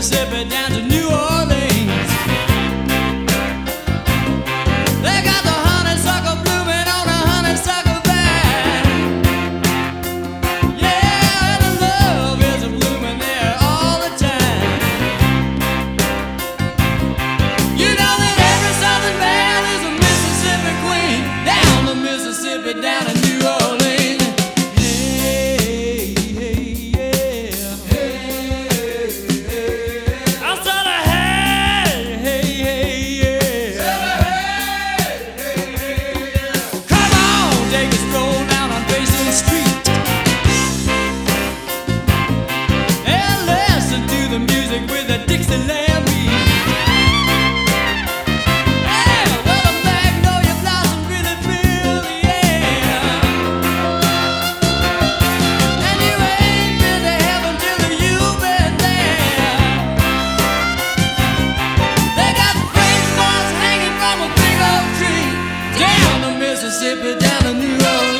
Mississippi down to New Orleans. They got the honeysuckle blooming on a honeysuckle vine. Yeah, and the love is blooming there all the time. You know that every southern belle is a Mississippi queen. Down the Mississippi, down to New Orleans. With a Dixieland beat. Yeah, well, the magnolia blossom really fill the air. And you ain't been to heaven till you've been there. They got French moss hanging from a big oak tree. Down the Mississippi, down to New Orleans.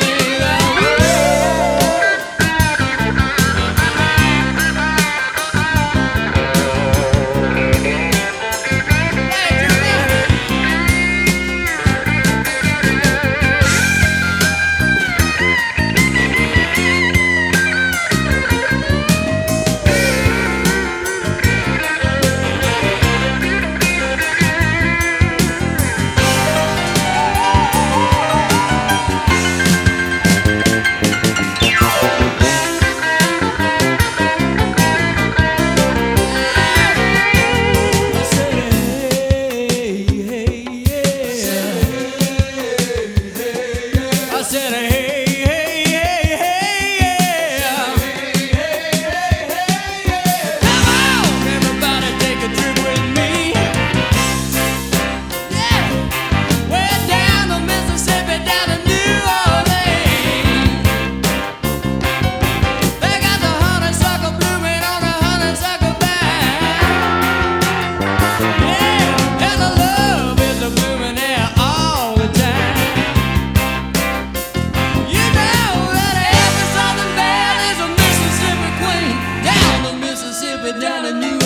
Down to New